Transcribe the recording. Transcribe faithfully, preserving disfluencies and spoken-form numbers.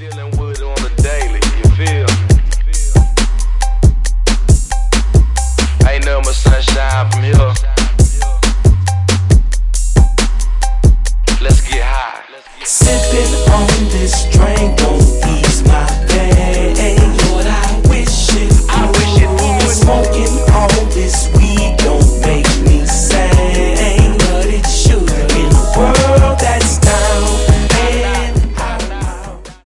Dealing with it on the daily, you feel? Ain't nothing but sunshine from here. Let's get high. Sipping on this drink.